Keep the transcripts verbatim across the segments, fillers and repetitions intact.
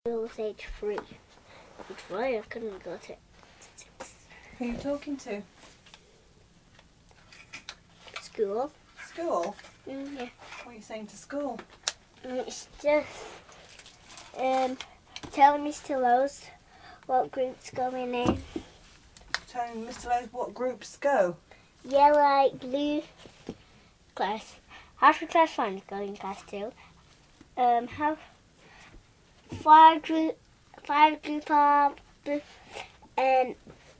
was age three. At three, I couldn't go to six. Who are you talking to? School. School? Mm, yeah. What are you saying to school? Mm, It's just um, telling Mister Lowe's what group's going in. Telling Mister Lowe's what groups go? Yeah, like blue class. Half of class one is going class two. Um, half five group, five group of blue, and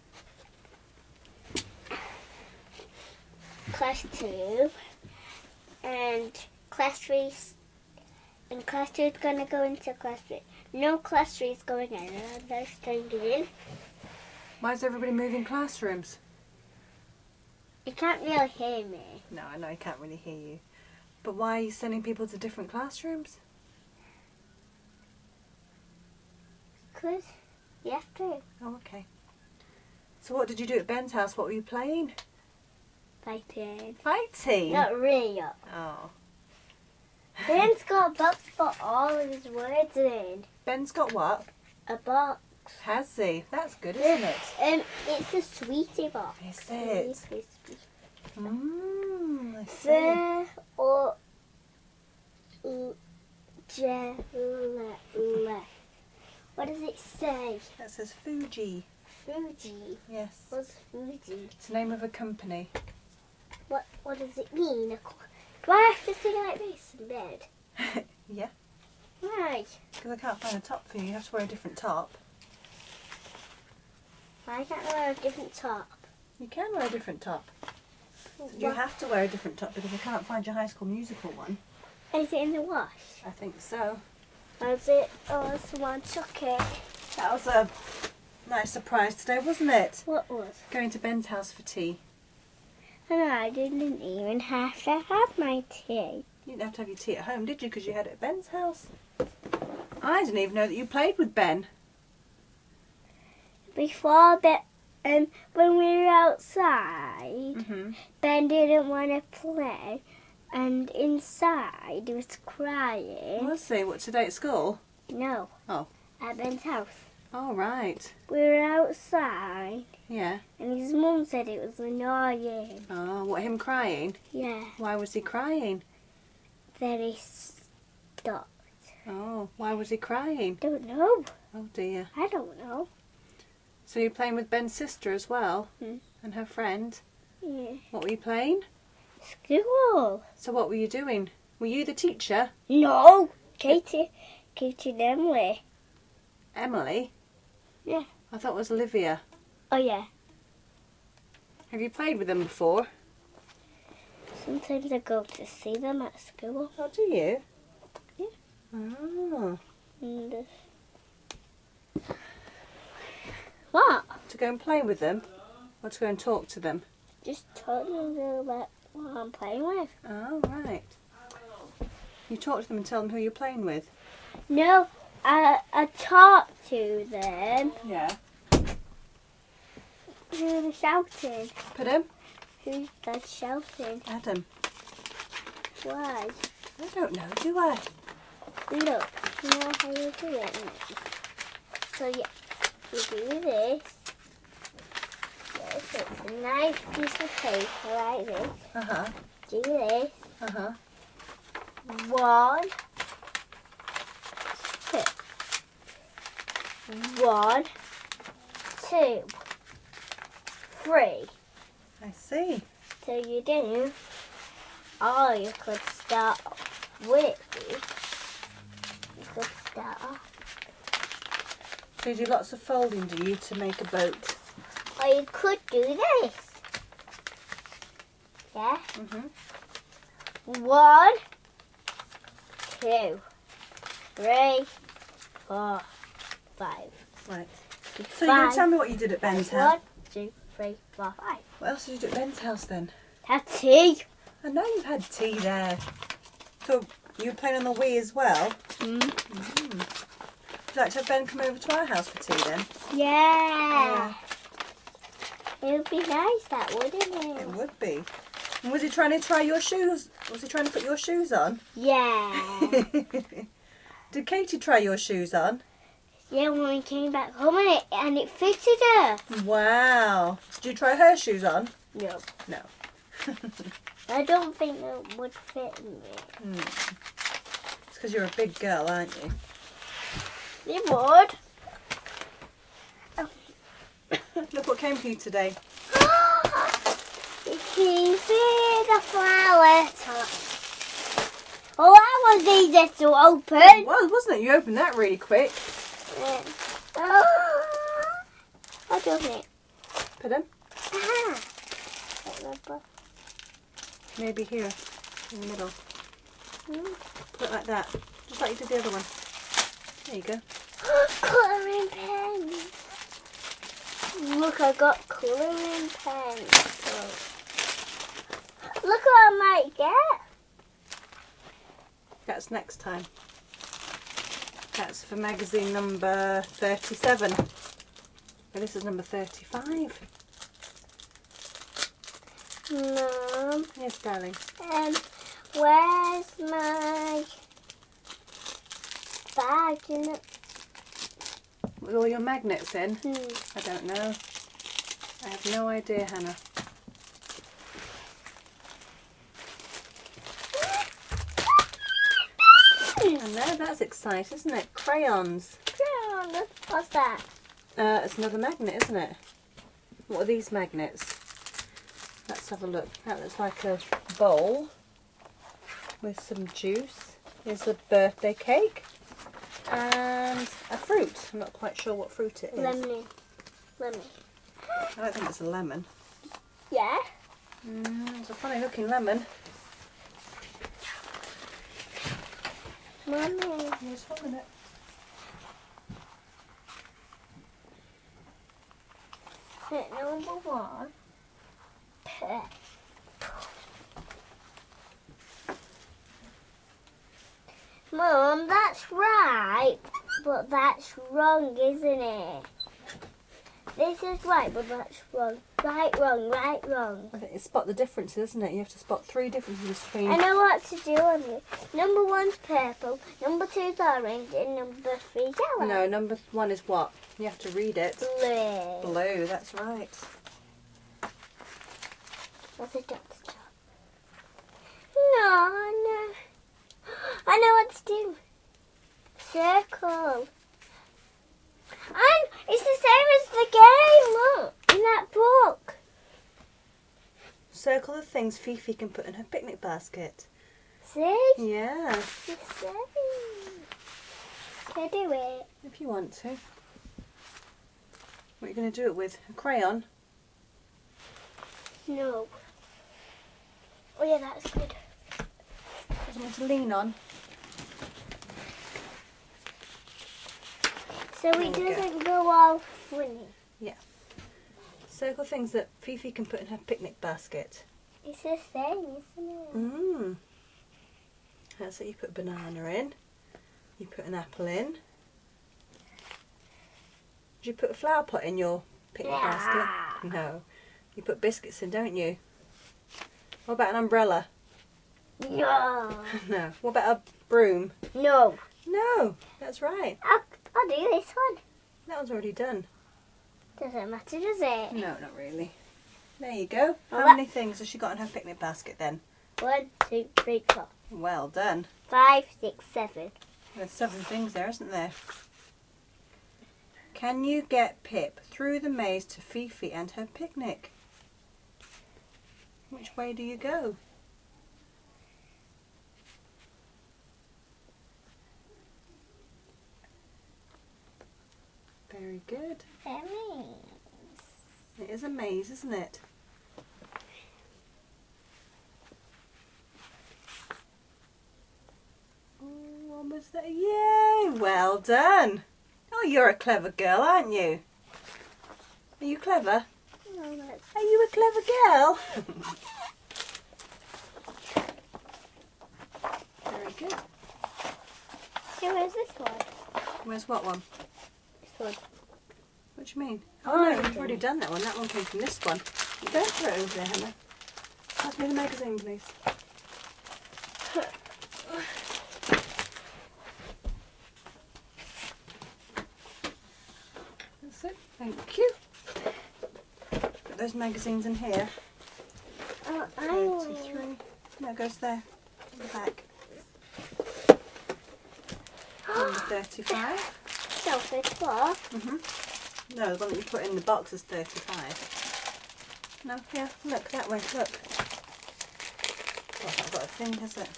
class two, and class three, and class two is gonna go into class three. No class three is going in. and They're staying in. Why is everybody moving classrooms? You can't really hear me. No, I know I can't really hear you. But why are you sending people to different classrooms? Cause you have to. Oh, okay. So what did you do at Ben's house? What were you playing? Fighting. Fighting? Not really. Oh. Ben's got a box for all of his words in. Ben's got what? A box. Has he? That's good, isn't it? Um, it's a sweetie box. Is it? Sweetie, sweetie. Mmm, I see. The or l- je- le- le. What does it say? That says Fuji. Fuji. Yes. What's Fuji? It's the name of a company. What What does it mean? Do I have to sing like this in bed? Yeah. Why? Because I can't find a top for you. You have to wear a different top. Why can't I wear a different top? You can wear a different top. You What- have to wear a different top because I can't find your High School Musical one. Is it in the wash? I think so. Or is it? Or someone took it? That was a nice surprise today, wasn't it? What was? Going to Ben's house for tea. And I didn't even have to have my tea. You didn't have to have your tea at home, did you? Because you had it at Ben's house. I didn't even know that you played with Ben. Before Ben, um, when we were outside, Mm-hmm. Ben didn't want to play, and inside he was crying. Let's see. What, today at school? No. Oh. At Ben's house. Oh, right. We were outside, Yeah. and his mum said it was annoying. Oh, what, him crying? Yeah. Why was he crying? Then he stopped. Oh, why was he crying? Don't know. Oh, dear. I don't know. So you're playing with Ben's sister as well? Hmm. And her friend? Yeah. What were you playing? School. So what were you doing? Were you the teacher? No. Katie. Katie and Emily. Emily? Yeah. I thought it was Olivia. Oh, yeah. Have you played with them before? Sometimes I go to see them at school. Oh, do you? Yeah. Oh. And, uh, what? To go and play with them? Or to go and talk to them? Just told them about what I'm playing with. Oh, right. You talk to them and tell them who you're playing with? No, I I talked to them. Yeah. Who was shouting? Pardon? Who's that shouting? Adam. Why? I don't know, do I? Look, you know how you do it. So yeah, you do this. Yes, it's a nice piece of paper like this. Uh-huh. Do this. Uh-huh. One, two. One, two, three. I see. So you do. Or you could start with. You could start off. So you do lots of folding, do you, to make a boat? Or you could do this. Yeah? Mm-hmm. One, two, three, four, five. Right. So you're going to tell me what you did at Ben's house? One, two, three, four, five. What else did you do at Ben's house then? Have tea. I know you've had tea there. So you were playing on the Wii as well? Mm. Mm. Would you like to have Ben come over to our house for tea then? Yeah. It would be nice, that wouldn't It it? would be. And was he trying to try your shoes? Was he trying to put your shoes on? Yeah. Did Katie try your shoes on? Yeah, when we came back home and it, and it fitted her. Wow. Did you try her shoes on? No. No. I don't think it would fit me. Hmm. It's because you're a big girl, aren't you? It would. Look what came to you today. You can see the flower top. Oh, that was easy to open. It was, wasn't it? You opened that really quick. Yeah. Oh, I don't think. Put them. Ah. Remember. Maybe here, in the middle. Hmm. Put it like that. Just like you did the other one. There you go. Colouring pens. Look, I got colouring pens. Look what I might get. That's next time. That's for magazine number thirty-seven. And this is number thirty-five. Mum, Yes, darling. um, where's my bag? In it? With all your magnets in? Hmm. I don't know. I have no idea, Hannah. And there, that's exciting, isn't it? Crayons. What's that? Uh, it's another magnet, isn't it? What are these magnets? Let's have a look. That looks like a bowl with some juice. Here's a birthday cake and a fruit. I'm not quite sure what fruit it is. Lemon. Lemon. I don't think it's a lemon. Yeah. Mm, it's a funny looking lemon. Mummy. Just one minute. Hit number one. Pet. Mum, that's right, but that's wrong, isn't it? This is right, but that's wrong. Right, wrong, right, wrong. I think you spot the differences, isn't it? You have to spot three differences between. I know what to do on this. Number one's purple, number two's orange, and number three's yellow. No, number one is what? You have to read it. Blue. Blue, that's right. What's a dot stop? No, no. I know what to do. Circle. And it's the same as the game, look, in that book. Circle the things Fifi can put in her picnic basket. See? Yeah, It's the same. Can I do it? if you want to. What are you going to do it with? A crayon? No. Oh yeah, that's good. Something to lean on. So There it we go. doesn't go all funny. Circle things that Fifi can put in her picnic basket. It's the same, isn't it? Mmm. That's it. You put a banana in. You put an apple in. Did you put a flower pot in your picnic Yeah. basket? No. You put biscuits in, don't you? What about an umbrella? No. No. What about a broom? No. No. That's right. I'll, I'll do this one. That one's already done. Doesn't matter, does it? No, not really. There you go. How Well, many things has she got in her picnic basket then? One, two, three, four, Well done. five, six, seven. There's seven things there, isn't there? Can you get Pip through the maze to Fifi and her picnic? Which way do you go? Very good. Emmy. It is a maze, isn't it? Oh, almost there. Yay! Well done. Oh, you're a clever girl, aren't you? Are you clever? No, that's Are you a clever girl? Very good. Here, where's this one? Where's what one? This one. What do you mean? Oh, Oh, no, I you've already done that one. That one came from this one. Go for it over there, Hannah. Pass me the magazine, please. Thank you. Put those magazines in here. Oh, I thirty-three. No, it goes there. In the back. Number thirty-five. So thirty-four. Mhm. No, the one that you put in the box is thirty-five. No, here, look that way. Look. Oh, that's not got a thing, has it?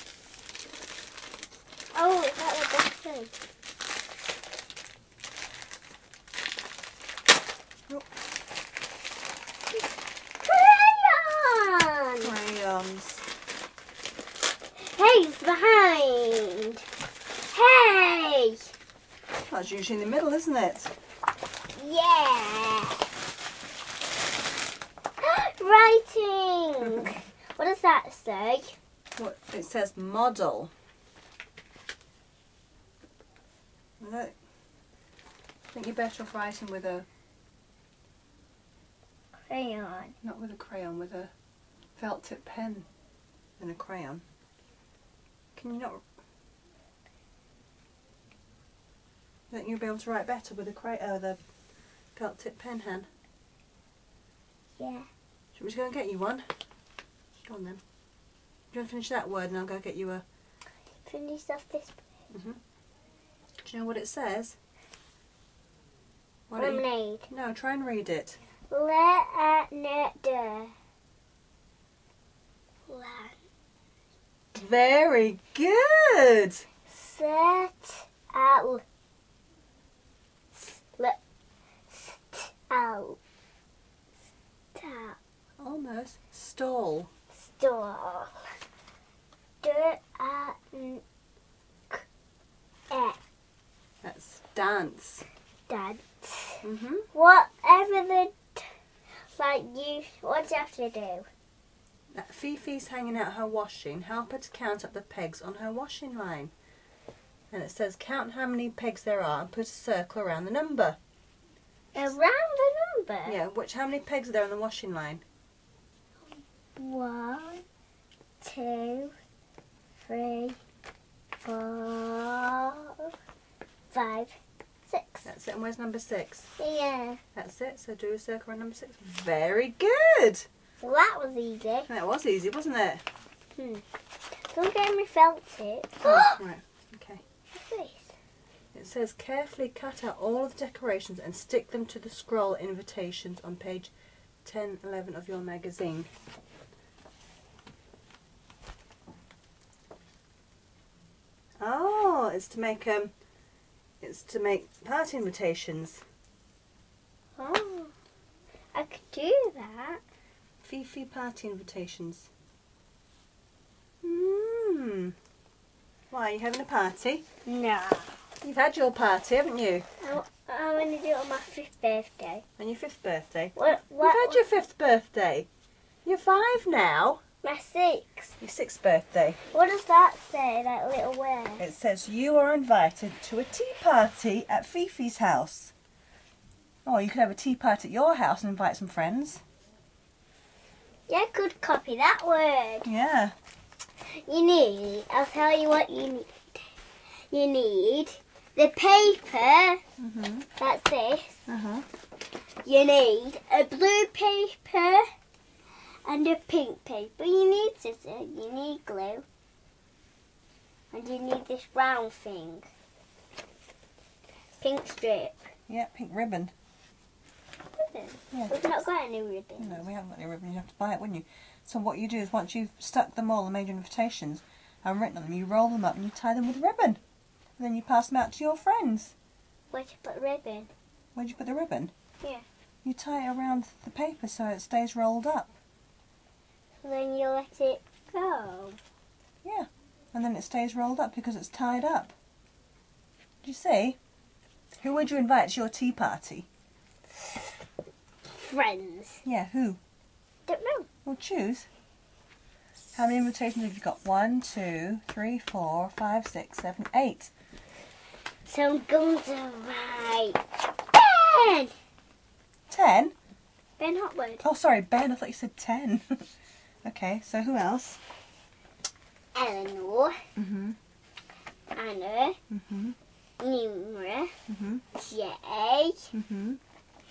Oh, is that what this is? Oh. Crayon! Crayons. Hey, it's behind. Hey! That's usually in the middle, isn't it? Yeah. Writing. What does that say? What it says model. I think you're better off writing with a, Crayon. not with a crayon, with a felt tip pen than a crayon. Can you not? I think you'll be able to write better with a cray oh, the felt tip pen, Han. Yeah. Should we just go and get you one? Go on then. Do you want to finish that word and I'll go get you a... Finish off this. Mm-hmm. Do you know what it says? Why don't you- Lemonade. No, try and read it. Lemonade. Very good! Set out. Let. Out. Stop. Almost. Stall. Stall. Dirt and eh. That's dance. Dance. Mm-hmm. Whatever the t- like you. What do you have to do? Fifi's hanging out her washing. Help her to count up the pegs on her washing line. And it says count how many pegs there are and put a circle around the number. Around the number. Yeah, which how many pegs are there on the washing line? One, two, three, four, five, six. That's it. And where's number six? Yeah. That's it. So do a circle around number six. Very good. So that was easy. That was easy, wasn't it? Hmm. Don't get me felt it. Oh, right. Okay. What's this? It says carefully cut out all of the decorations and stick them to the scroll invitations on page ten eleven of your magazine. Oh, it's to make um it's to make party invitations. Oh, I could do that. Fifi party invitations. Hmm. Why, are you having a party? No. You've had your party, haven't you? I, I want to do it on my fifth birthday. On your fifth birthday. What? What? You've had your fifth birthday. You're five now. My sixth. Your sixth birthday. What does that say? That little word. It says you are invited to a tea party at Fifi's house. Oh, you could have a tea party at your house and invite some friends. Yeah, I could copy that word. Yeah. You need, I'll tell you what you need. You need the paper, Mhm. that's this. Uh huh. You need a blue paper and a pink paper. You need scissors, you need glue. And you need this brown thing. Pink strip. Yeah, pink ribbon. Ribbon. Yeah. We've not got any ribbon. No, we haven't got any ribbon. You have to buy it, wouldn't you? So what you do is once you've stuck them all and made your invitations and written on them, you roll them up and you tie them with ribbon. And then you pass them out to your friends. Where'd you put ribbon? Where'd you put the ribbon? Yeah. You tie it around the paper so it stays rolled up. And then you let it go. Yeah. And then it stays rolled up because it's tied up. Do you see? Who would you invite to your tea party? Friends. Yeah, who? Don't know. Well, choose. How many invitations have you got? One, two, three, four, five, six, seven, eight. So I'm going to write Ben! Ten? Ben Hotwood. Oh, sorry, Ben. I thought you said ten. Okay, so who else? Eleanor. Mm-hmm. Anna. Mm-hmm. Nora. Mm-hmm. Jay. Mm-hmm.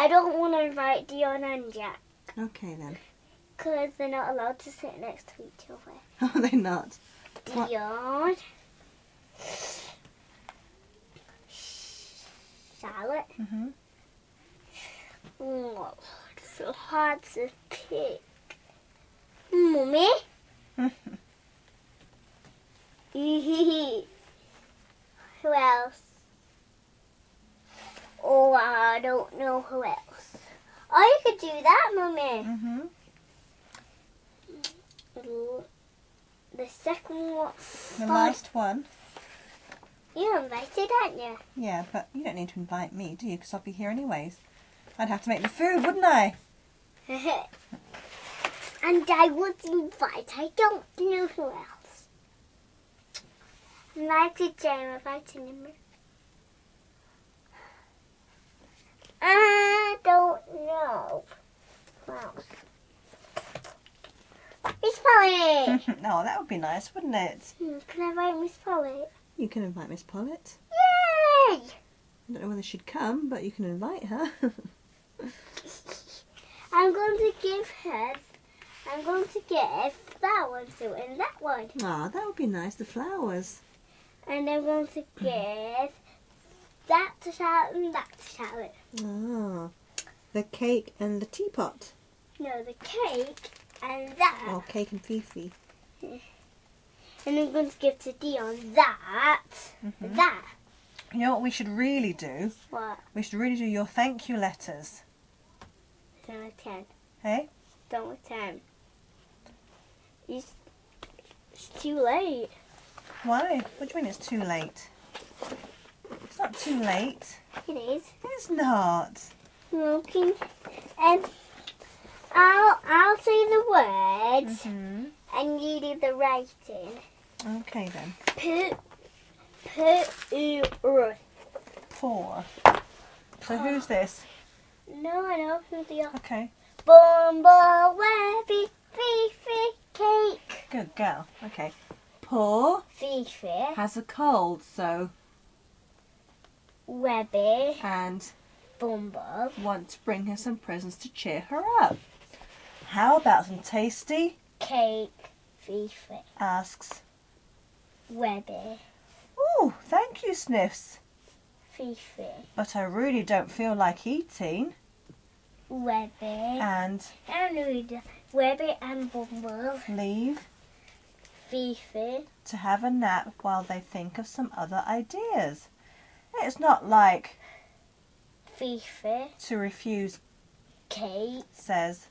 I don't want to invite Dion and Jack Okay then. because they're not allowed to sit next to each other. Are they not? What? Dion, Charlotte. Mhm. Oh, it's so hard to pick. Mummy. Who else? Oh, I don't know who else. Oh, you could do that, Mummy. Mhm. The second one. The last one. You invited, aren't you? Yeah, but you don't need to invite me, do you? Because I'll be here anyways. I'd have to make the food, wouldn't I? And I would invite. I don't know who else. Invited Jane, invited him. I don't know. Who else? Miss Polly! No, that would be nice, wouldn't it? Hmm, Can I invite Miss Polly? You can invite Miss Pollitt. Yay! I don't know whether she'd come, but you can invite her. I'm going to give her, I'm going to give that one to her and that one. Ah, that would be nice, the flowers. And I'm going to give that to Charlotte and that to Charlotte. Ah, the cake and the teapot. No, the cake and that. Oh, cake and Fifi. And I'm going to give to Dion that, Mhm. that. You know what we should really do? What? We should really do your thank you letters. Don't with ten. Hey? Don't with ten. It's, it's too late. Why? What do you mean it's too late? It's not too late. It is. It's not. Looking. And I'll, I'll say the words Hmm. and you do the writing. Okay then. Put, put, uh, Four. So who's this? No, I know who they are. Okay. Bumblebee, Fifi, cake. Good girl. Okay. Poor Fifi, has a cold, so Webby, and Bumble, want to bring her some presents to cheer her up. How about some tasty? cake, Fifi, Asks. Webby, Ooh, thank you, Sniffs. Fifi, But I really don't feel like eating. Webby, And and Luda, Webby and Bumble, leave Fifi, to have a nap while they think of some other ideas. It's not like Fifi, to refuse, cake, says.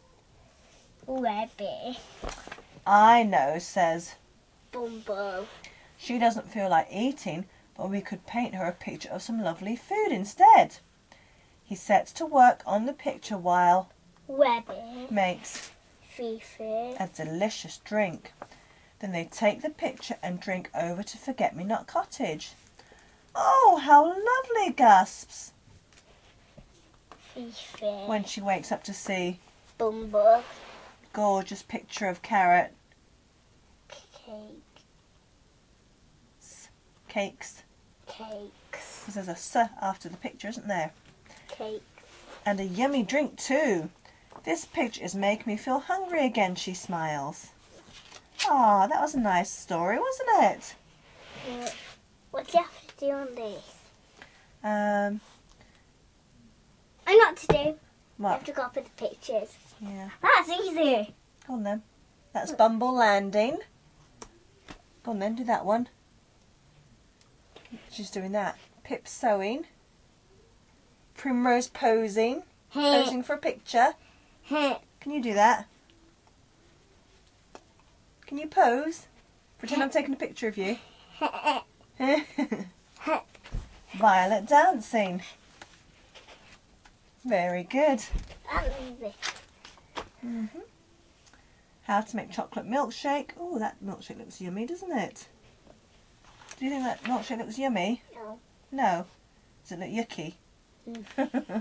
Webby, I know, says. Bumble. She doesn't feel like eating, but we could paint her a picture of some lovely food instead. He sets to work on the picture while Webby, makes Fifi, a delicious drink. Then they take the picture and drink over to Forget-Me-Not Cottage. Oh, how lovely, gasps, Fifi, when she wakes up to see Bumble, gorgeous picture of carrot, cake, cakes. cakes, 'Cause there's a S after the picture, isn't there? cake. And a yummy drink too. This picture is making me feel hungry again, she smiles. Ah, that was a nice story, wasn't it? Uh, what do you have to do on this? Um, I know what to do. You what? have to copy the pictures. Yeah. That's easy. Go on then. That's Bumble Landing. Go on then, do that one. She's doing that. Pip sewing. Primrose posing. Posing for a picture. Can you do that? Can you pose? Pretend I'm taking a picture of you. Violet dancing. Very good. That's easy. hmm How to make chocolate milkshake. Oh, that milkshake looks yummy, doesn't it? Do you think that milkshake looks yummy? No. No. Does it look yucky? Mm.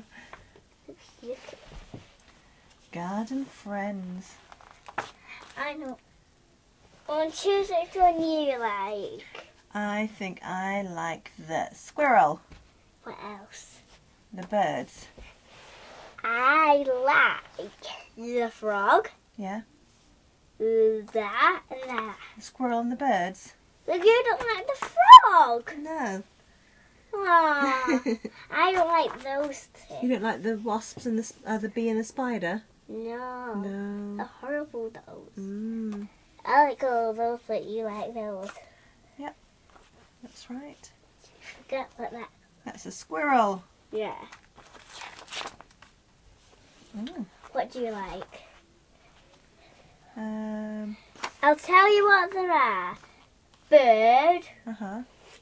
Garden friends. I know. On choose which one you like. I think I like the squirrel. What else? The birds. I like the frog, Yeah. that, and that. The squirrel and the birds. But you don't like the frog. No. Aww, I don't like those You two. don't like the wasps and the s- uh, the bee and the spider? No. No. They're horrible, those. Mm, I like all those, but you like those. that's right. Forget about that. That's a squirrel. Yeah. Mm. What do you like? Um. I'll tell you what there are. Bird, Uh huh.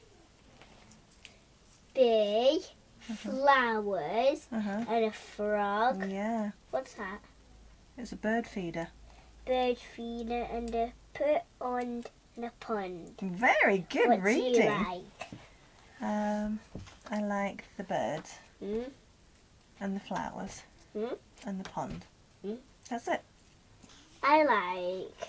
bee, flowers, Uh huh. and a frog. Yeah. What's that? It's a bird feeder. Bird feeder and a put on the pond. Very good what reading. do you like? Um, I like the bird Hmm? and the flowers Hmm? and the pond. Hmm? That's it. I like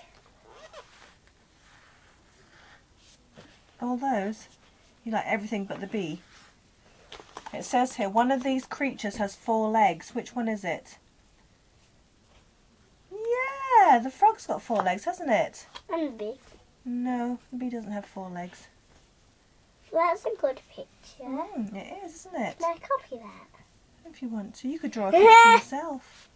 All those. You like everything but the bee. It says here, one of these creatures has four legs. Which one is it? Yeah, the frog's got four legs, hasn't it? and bee. No, the bee doesn't have four legs. That's a good picture. Mm, it is, isn't it? Can I copy that? If you want to, you could draw a picture yourself.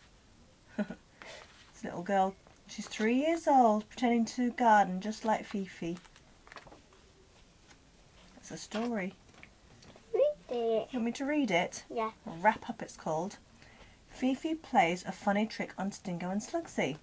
This little girl, she's three years old, pretending to garden just like Fifi. It's a story. Read it. You want me to read it? Yeah. Wrap Up it's called. Fifi plays a funny trick on Stingo and Slugsy.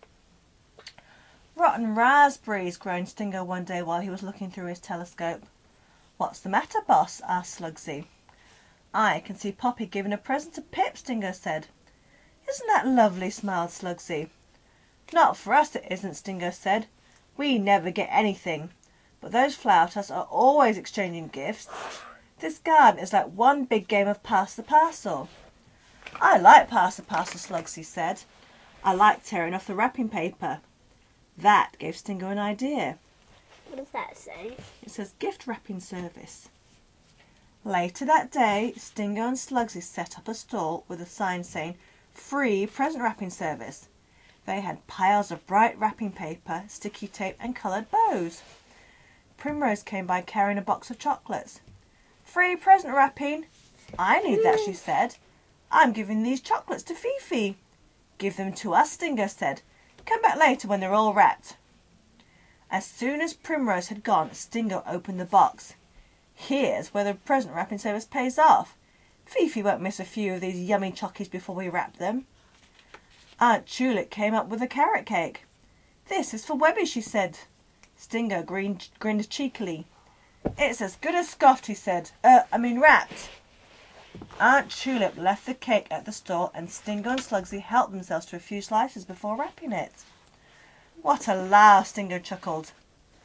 Rotten raspberries, groaned Stingo one day while he was looking through his telescope. What's the matter, boss? Asked Slugsy. I can see Poppy giving a present to Pip, Stingo said. Isn't that lovely? Smiled Slugsy. Not for us it isn't, Stingo said. We never get anything. But those flouters are always exchanging gifts. This garden is like one big game of pass the parcel. I like pass the parcel, Slugsy said. I like tearing off the wrapping paper. That gave Stingo an idea. What does that say? It says gift wrapping service. Later that day, Stingo and Slugsy set up a stall with a sign saying free present wrapping service. They had piles of bright wrapping paper, sticky tape and coloured bows. Primrose came by carrying a box of chocolates. Free present wrapping. I need that, she said. I'm giving these chocolates to Fifi. Give them to us, Stingo said. Come back later when they're all wrapped. As soon as Primrose had gone, Stingo opened the box. Here's where the present wrapping service pays off. Fifi won't miss a few of these yummy chockies before we wrap them. Aunt Tulip came up with a carrot cake. This is for Webby, she said. Stingo grinned, grinned cheekily. It's as good as scoffed, he said. Uh, I mean wrapped. Aunt Tulip left the cake at the store and Stingo and Slugsy helped themselves to a few slices before wrapping it. What a laugh, Stingo chuckled.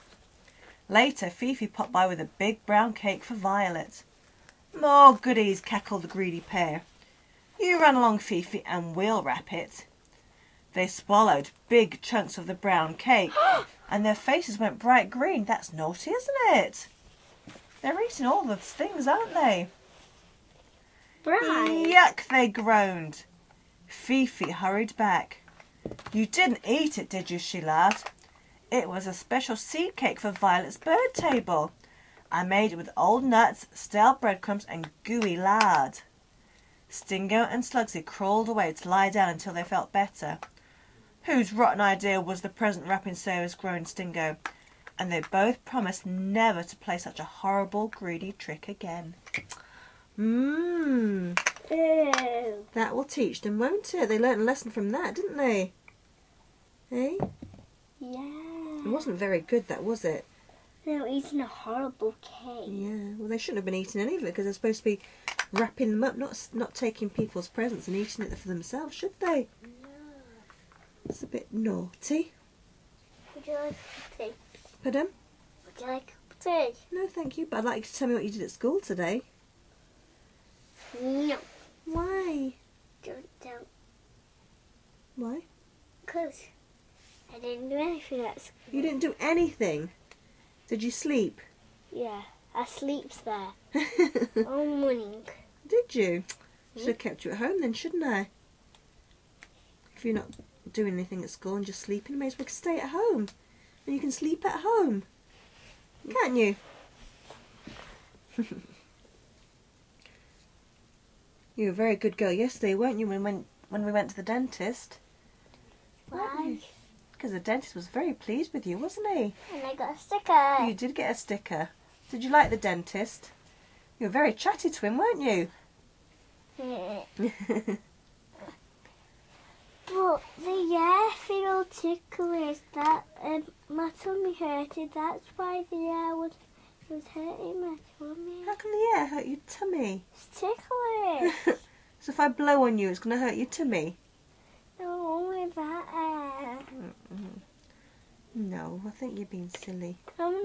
Later, Fifi popped by with a big brown cake for Violet. More goodies, cackled the greedy pair. You run along, Fifi, and we'll wrap it. They swallowed big chunks of the brown cake and their faces went bright green. That's naughty, isn't it? They're eating all the things, aren't they? Right. Yuck, they groaned. Fifi hurried back. You didn't eat it, did you? She laughed. It was a special seed cake for Violet's bird table. I made it with old nuts, stale breadcrumbs and gooey lard. Stingo and Slugsy crawled away to lie down until they felt better. Whose rotten idea was the present wrapping service, groaned Stingo, and they both promised never to play such a horrible, greedy trick again. Mmm, Ew. that will teach them, won't it? They learnt a lesson from that, didn't they? Eh? Yeah. It wasn't very good, that, was it? They were eating a horrible cake. Yeah, well, they shouldn't have been eating any of it because they're supposed to be wrapping them up, not not taking people's presents and eating it for themselves, should they? No. It's a bit naughty. Would you like a tea? Pardon? Would you like a tea? No, thank you, but I'd like you to tell me what you did at school today. No. Why? Don't, don't. Why? Because I didn't do anything at school. You didn't do anything. Did you sleep? Yeah. I sleeps there all morning. Did you? Should have kept you at home then, shouldn't I? you're not doing anything at school and just sleeping, you may as well stay at home. And you can sleep at home. Can't you? You were a very good girl yesterday, weren't you, when, when, when we went to the dentist? Why? Because the dentist was very pleased with you, wasn't he? And I got a sticker. You did get a sticker. Did you like the dentist? You were very chatty to him, weren't you? But the air feel ticklish. That um, my tummy hurted. That's why the air was was hurting my tummy. How can the air hurt your tummy? It's ticklish. So if I blow on you, it's going to hurt your tummy? No, only that air. Mm-mm. No, I think you're being silly. I'm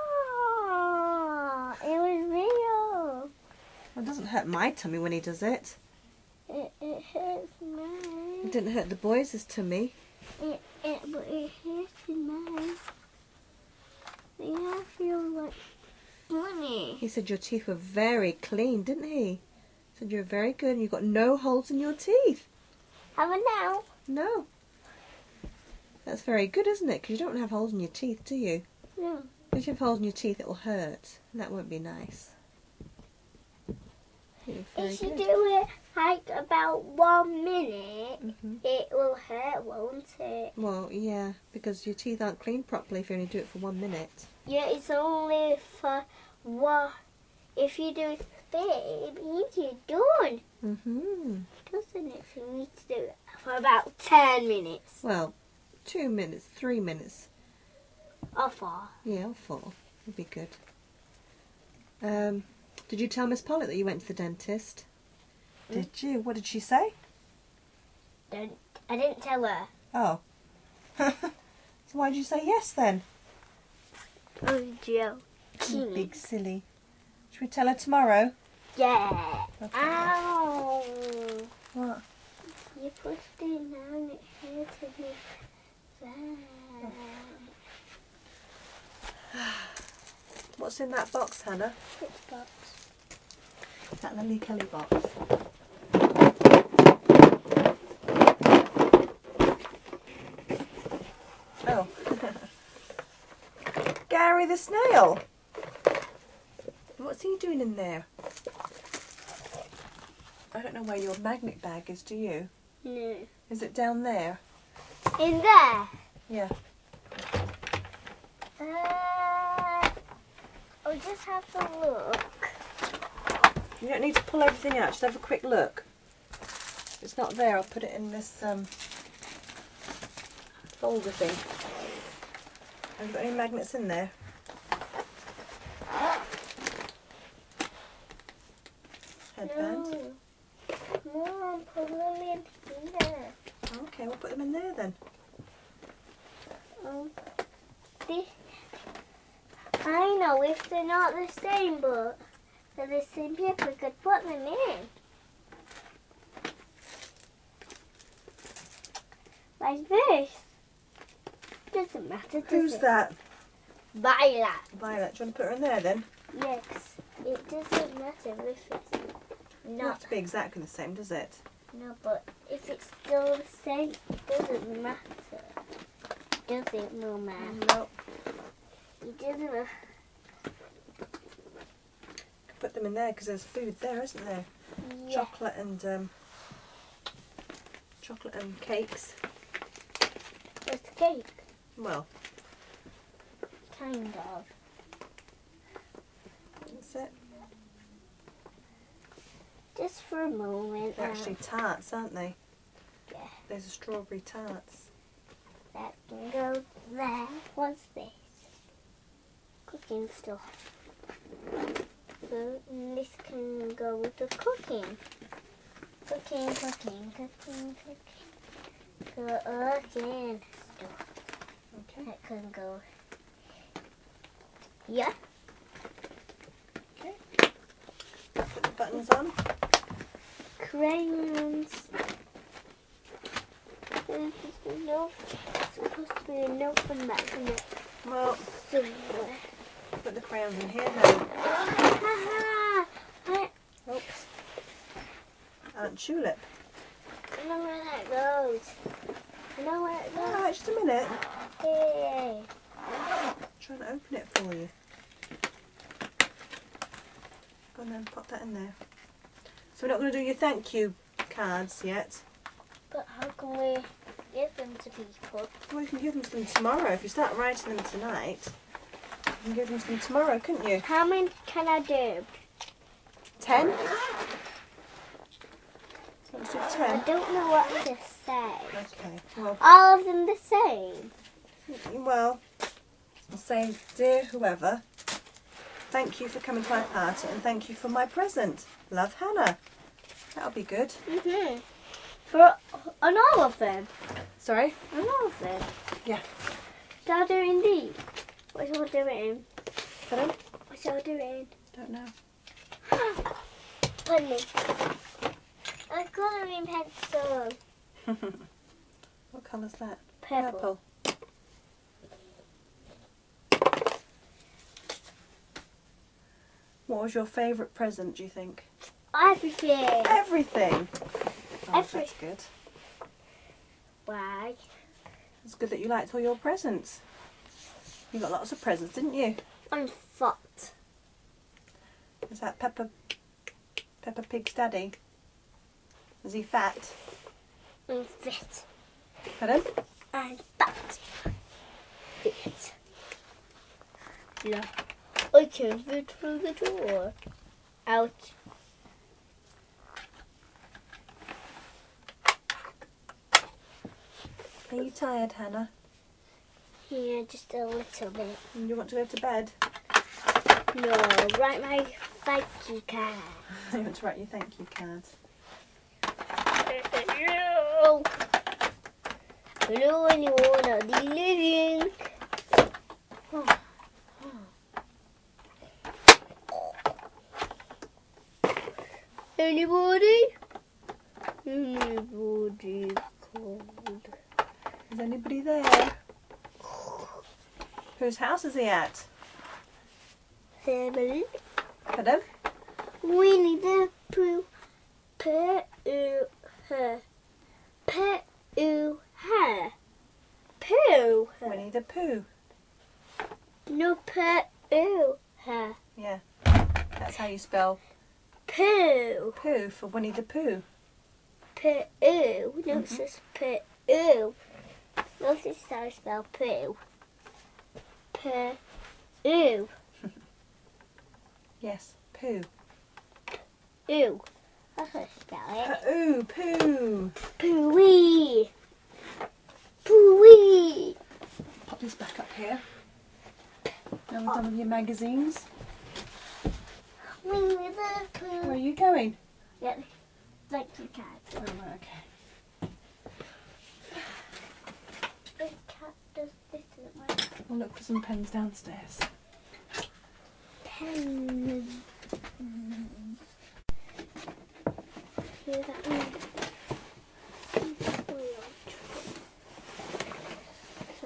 not. It was real. Well, it doesn't hurt my tummy when he does it. It, it hurts mine. It didn't hurt the boys' tummy. It, it, but it hurts mine. The air feels like funny. He said your teeth were very clean, didn't he? He said you're very good and you've got no holes in your teeth. Have a now? No. That's very good, isn't it? Because you don't have holes in your teeth, do you? No. If you have holes in your teeth, it will hurt. And that won't be nice. If you good. do it like about one minute, mm-hmm. it will hurt, won't it? Well, yeah, because your teeth aren't cleaned properly if you only do it for one minute. Yeah, it's only for one. If you do it big, it means you're done. Mm-hmm. Doesn't it? So you need to do it for about ten minutes. Well, two minutes, three minutes. Or four. Yeah, or four. Would be good. Um, did you tell Miss Pollock that you went to the dentist? Mm. Did you? What did she say? Don't, I didn't tell her. Oh. So why did you say yes then? Oh, Joe. You big silly. Should we tell her tomorrow? Yeah. Okay. Ow. What? You pushed it down, it hurted me there. What's in that box, Hannah? Which box? That Lily Kelly box. Oh. Gary the snail. What's he doing in there? I don't know where your magnet bag is, do you? No. Is it down there? In there? Yeah. Uh, I'll just have to look. You don't need to pull everything out, just have a quick look. If it's not there, I'll put it in this um, folder thing. Have you got any magnets in there? Headband? No. Mom, put them in here. Okay, we'll put them in there then. Um, this, I know if they're not the same, but they're the same paper, we could put them in. Like this. Doesn't matter, does Who's it? that? Violet. Violet. Do you want to put her in there then? Yes. It doesn't matter if it's Not not. to be exactly the same, does it? No, but if it's still the same, it doesn't matter. Does it, no man? No. It doesn't matter. Put them in there because there's food there, isn't there? Yeah. Chocolate and um, chocolate and cakes. It's cake. Well, Kind of. that's it. Just for a moment. They're uh, actually tarts, aren't they? Yeah. There's a strawberry tarts. That can go there. What's this? Cooking stuff. So this can go with the cooking. Cooking, cooking, cooking, cooking. Cooking stuff. Okay. That can go. Yeah. Okay. Put the buttons on. Crayons. There's no, supposed to be enough in that magnet Well, somewhere. put the crayons in here now. I Oops. Aunt Tulip. don't know where that goes. No, wait, no. Alright, just a minute. Hey. I'm trying to open it for you. Go on then, pop that in there. So we're not going to do your thank you cards yet. But how can we give them to people? Well, you can give them to them tomorrow. If you start writing them tonight, you can give them to them tomorrow, couldn't you? How many can I do? Ten? So let's do I ten. don't know what to say. Okay, well, All of them the same. well, I'll say, dear whoever, thank you for coming to my party and thank you for my present. Love, Hannah. That'll be good. Mhm. For on all of them. Sorry? On all of them. Yeah. Shall I do it in these? What shall I do it in? Pardon? What shall I do it in? Don't know. Penny. I colouring pencil. What colour's that? Purple. What was your favourite present, do you think? Everything. Everything. Oh, Every- that's good. Why? It's good that you liked all your presents. You got lots of presents, didn't you? I'm fat. Is that Peppa Peppa Pig's daddy? Is he fat? I'm fit. Pardon? I'm fat. Fit. Yeah. I can fit through the door. Out. Are you tired, Hannah? Yeah, just a little bit. And you want to go to bed? No, write my thank you card. You want to write your thank you card? Hello. Hello, anyone out there living? Oh. Anybody? Anybody cold? Is anybody there? Whose house is he at? Family. Pardon? Winnie the Pooh. Pooh. Her. Pooh. Her. Pooh. Winnie the Pooh. No, Pooh. Her. Yeah. That's how you spell Pooh. Pooh for Winnie the Pooh. Pooh. No, it says Pooh. No, this is how I spell Pooh. Pooh. Yes, Pooh. Ooh. That's how I spell it. Pooh, Pooh. Pooh-wee. Pooh-wee. Pop this back up here. Now we're done with your magazines. Winnie the Pooh. Where are you going? Yeah, like you can. Oh, right, okay. The cat does this to my We'll look for some pens downstairs. pen. Hear that one? So,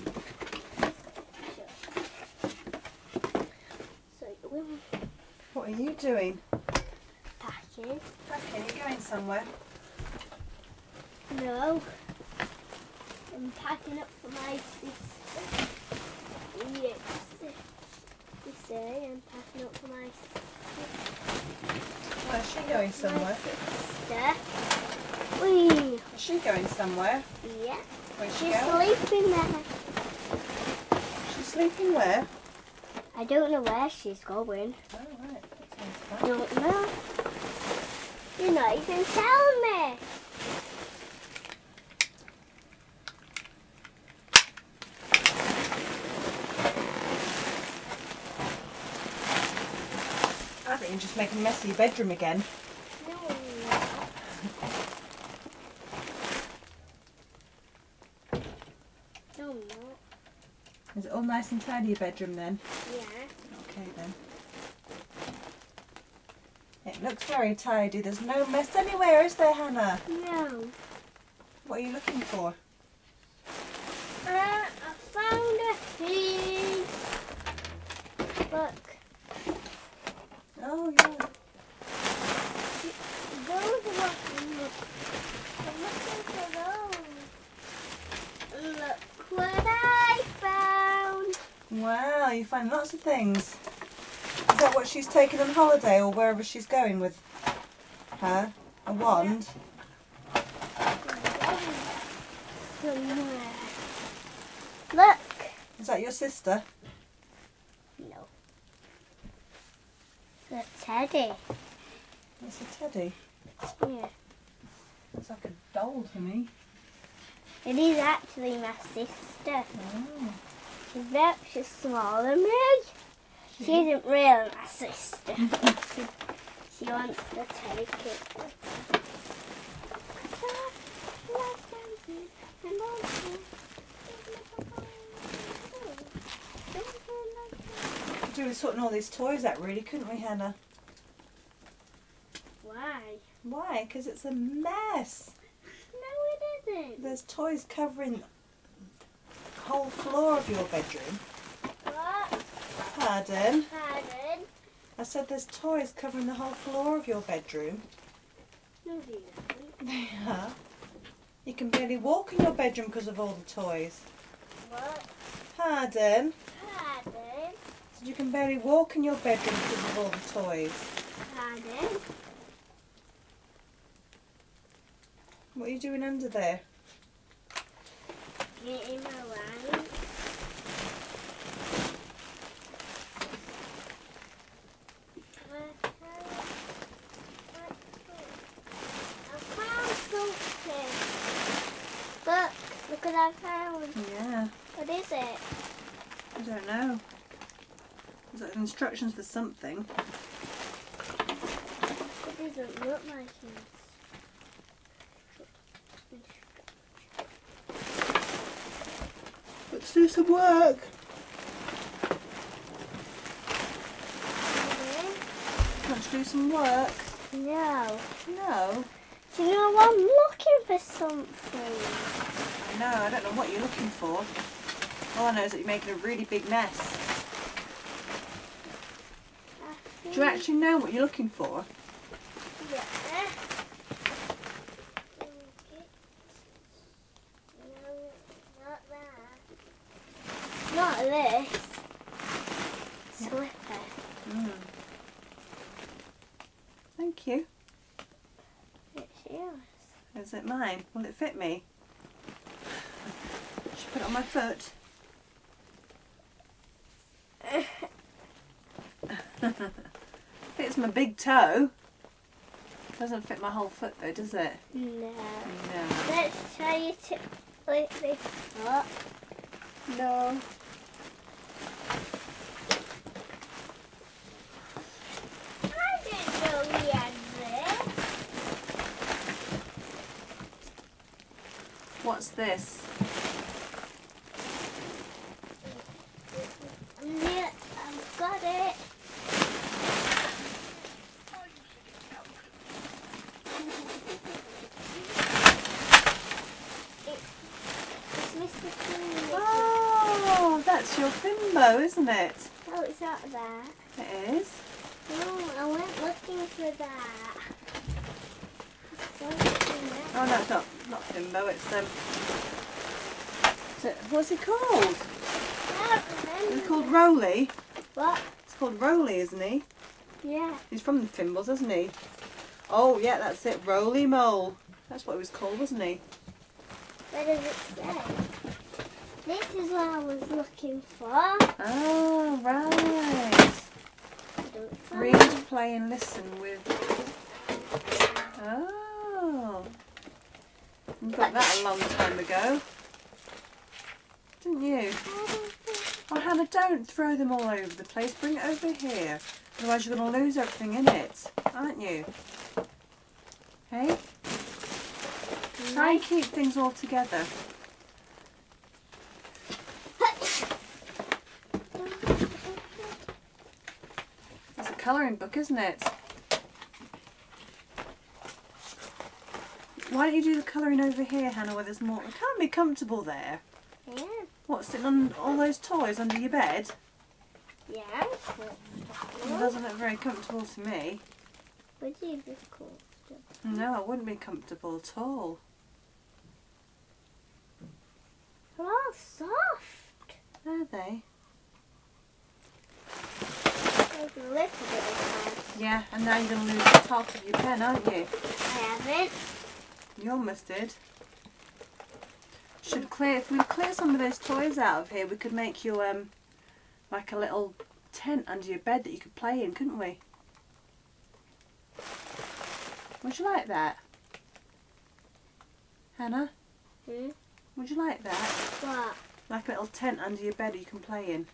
so we're What are you doing? packing. Okay, you're going somewhere. No. I'm packing up for my sister. Yes. You say I'm packing up for my Well, is she going somewhere? sister. Wee. Is she going somewhere? Yeah. Where's she She's going? sleeping there. She's sleeping where? I don't know where she's going. Oh, right. That sounds I don't know. You're not even telling me. I think you're just making a mess of your bedroom again. No. No, no. Is it all nice and tidy, your bedroom then? Yeah. Okay then. It looks very tidy. There's no mess anywhere, is there, Hannah? No. What are you looking for? Uh, I found a thing. Look. Oh, yeah. Those are what I'm looking I'm looking for those. Look what I found. Wow, you find lots of things. Is that what she's taking on holiday or wherever she's going with her? A wand? Somewhere. Look. Is that your sister? No. The teddy. That's a teddy. Yeah. It's like a doll to me. It is actually my sister. Oh. She's very she's smaller than me. She, she isn't really my sister. she, she wants the teddy kit. We could do with sorting all these toys out really, couldn't we, Hannah? Why? Why? Because it's a mess. No, it isn't. There's toys covering the whole floor of your bedroom. What? Pardon? Pardon? I said there's toys covering the whole floor of your bedroom. No, they don't. They are. You can barely walk in your bedroom because of all the toys. What? Pardon? Pardon? So you can barely walk in your bedroom because of all the toys. Pardon? What are you doing under there? Getting around. I found something. Look, look what I found. Yeah, What is it? I don't know. There's like instructions for something. It doesn't look like it. Let's do some work. Want to do some work? No. No. Do you know I'm looking for something? I know, I don't know what you're looking for. All I know is that you're making a really big mess. I Do you actually know what you're looking for? Yeah. No, not that. Not this. Slipper. Mm. Thank you. It's yours. Is it mine? Will it fit me? Should I put it on my foot? Fits my big toe. Doesn't fit my whole foot though, does it? No. No. Let's try it to like this up. No. I didn't know we had this. What's this? Yeah, I've got it. It's Mister Clean. Oh, that's your Fimbo, isn't it? Oh, it's not that. It is. No, I went looking for that. Something else. Oh no, it's not not Fimbo. It's um. Is it, what's he called? I don't He's remember. called Roly. What? It's called Roly, isn't he? Yeah. He's from the Fimbles, isn't he? Oh yeah, that's it. Roly Mole. That's what he was called, wasn't he? What does it say? This is what I was looking for. Oh right. I don't find Read, it. play, and listen with. Oh. You got that a long time ago, didn't you? I don't think- Oh, Hannah, don't throw them all over the place. Bring it over here. Otherwise you're going to lose everything in it, aren't you? Hey? Try and keep things all together. It's a colouring book, isn't it? Why don't you do the colouring over here, Hannah, where there's more? It can't be comfortable there. Yeah. What, sitting on all those toys under your bed? Yeah. It doesn't look very comfortable to me. Would you be cool? No, I wouldn't be comfortable at all. They're all soft. Are they? There's a little bit of pen. Yeah, and now you're going to lose the top of your pen, aren't you? I haven't. You almost did. Should clear, if we clear some of those toys out of here, we could make you um like a little tent under your bed that you could play in, couldn't we? Would you like that? Hannah? Hmm? Would you like that? What? Like a little tent under your bed that you can play in.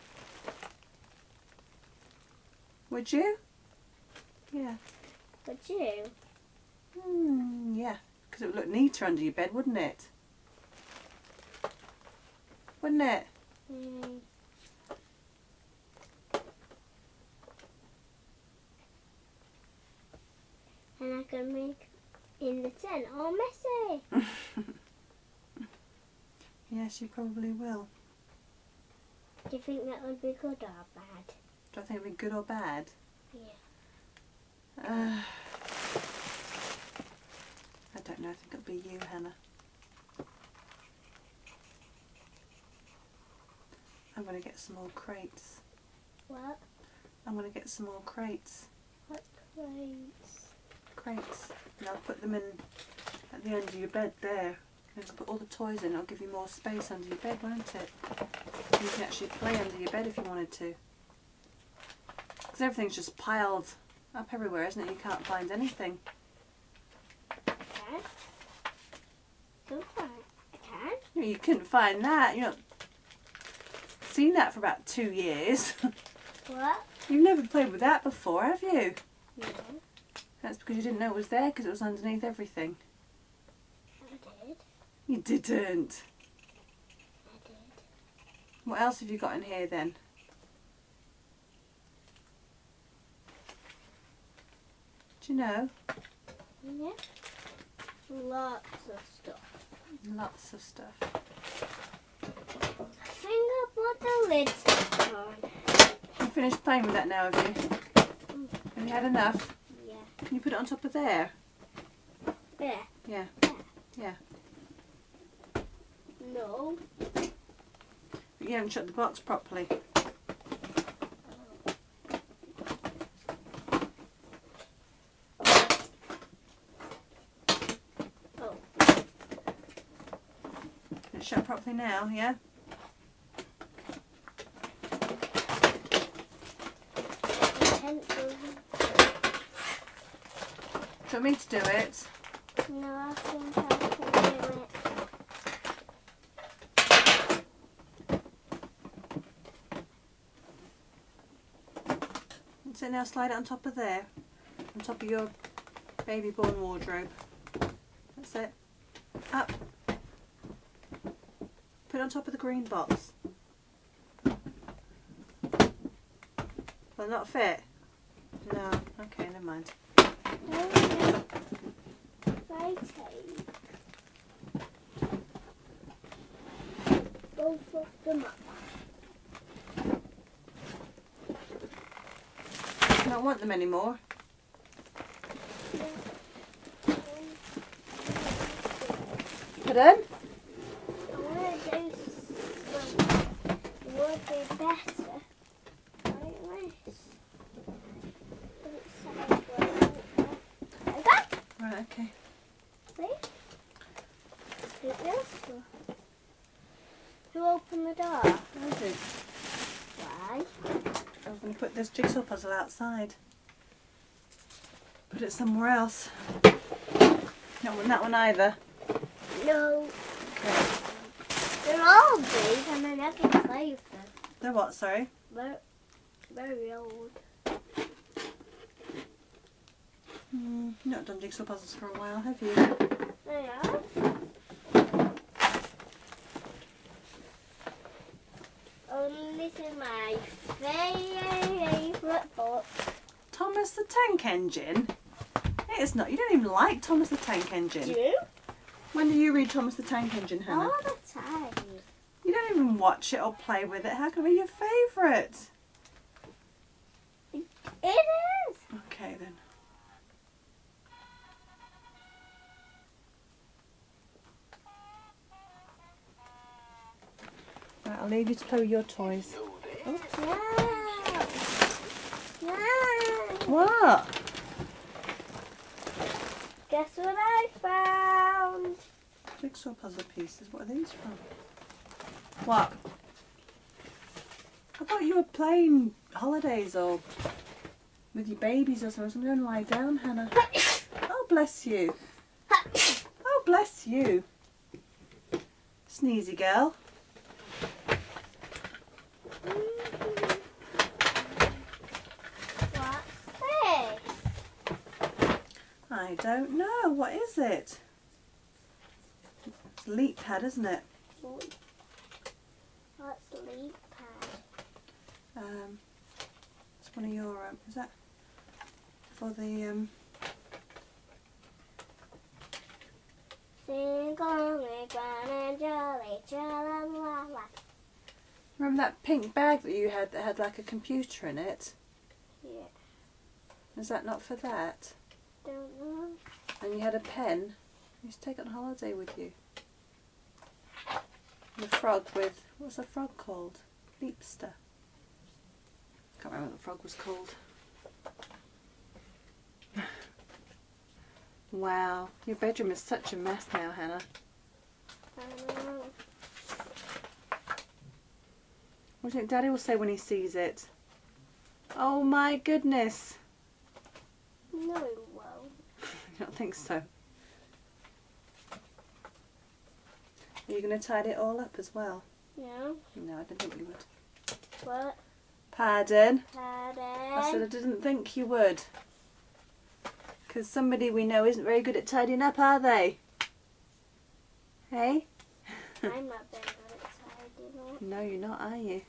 Would you? Yeah. Would you? Hmm, yeah. Because it would look neater under your bed, wouldn't it? Wouldn't it? Hmm. And I can make in the tent all messy. Yes, you probably will. Do you think that would be good or bad? Do I think it'd be good or bad? Yeah. Uh, I don't know. I think it'll be you, Hannah. I'm going to get some more crates. What? I'm going to get some more crates. What crates? Crates. And I'll put them in at the end of your bed there. And I'll put all the toys in. It'll give you more space under your bed, won't it? You can actually play under your bed if you wanted to. Because everything's just piled up everywhere, isn't it? You can't find anything. I can. Don't I? I can. You know, you couldn't find that. You've not seen that for about two years. What? You've never played with that before, have you? No. That's because you didn't know it was there, because it was underneath everything. I did. You didn't. I did. What else have you got in here then? Do you know? Yeah. Lots of stuff. Lots of stuff. I think I put the lids on. You finished playing with that now, have you? Mm. Have you had enough? Yeah. Can you put it on top of there? There. Yeah. Yeah. No. But you haven't shut the box properly. Oh. It's shut properly now, yeah? Pencils. Do you want me to do it? No, I think I can do it. So now slide it on top of there. On top of your baby born wardrobe. That's it. Up. Put it on top of the green box. Will it not fit? No. Okay, never mind. If I take both of them up. I don't want them anymore. Pardon? I want to do some would be better like this. But it's sideways like that. Right, okay. See? Do this. Who opened the door? I did. Why? I'm going to put this jigsaw puzzle outside. Put it somewhere else. Not want that one either. No. Okay. They're all big and I never play with them. They're what, sorry? Very, very old. Mm, you've not done jigsaw puzzles for a while, have you? They are. Oh, this is my favourite book. Thomas the Tank Engine? It's not. You don't even like Thomas the Tank Engine. Do you? When do you read Thomas the Tank Engine, Hannah? All the time. You don't even watch it or play with it. How can it be your favourite? It is. Okay then. I'll leave you to play with your toys. Oh. No. No. What? Guess what I found? Jigsaw puzzle pieces. What are these from? What? I thought you were playing holidays or with your babies or something. I'm going to lie down, Hannah. Oh, bless you. Oh, bless you. Sneezy girl. What's this? I don't know. What is it? It's a leap pad, isn't it? What's leap pad? Um, it's one of your, um, is that for the, um, Sing along, grand and jolly, cha-la-la-la. remember that pink bag that you had that had like a computer in it? Yeah, Is that not for that? don't know. And you had a pen. You used to take it on holiday with you. The frog with, what's the frog called? Leapster. Can't remember what the frog was called. Wow, your bedroom is such a mess now, Hannah. I don't know. What do you think Daddy will say when he sees it? Oh my goodness. No, it won't. I don't think so. Are you going to tidy it all up as well? No. No, I didn't think you would. What? Pardon? Pardon? I said I didn't think you would. Because somebody we know isn't very good at tidying up, are they? Hey? I'm not very good at tidying up. No, you're not, are you?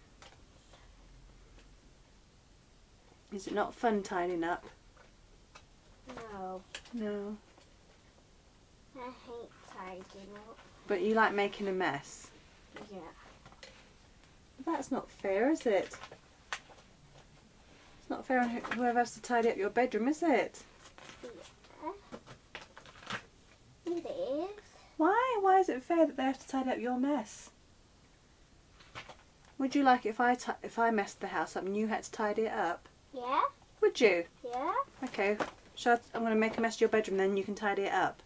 Is it not fun tidying up? No. No. I hate tidying up. But you like making a mess? Yeah. That's not fair, is it? It's not fair on who- whoever has to tidy up your bedroom, is it? Yeah. It is. Why? Why is it fair that they have to tidy up your mess? Would you like it if I ti if I messed the house up and you had to tidy it up? Yeah? Would you? Yeah? Okay. Shall I, I'm going to make a mess of your bedroom, then you can tidy it up.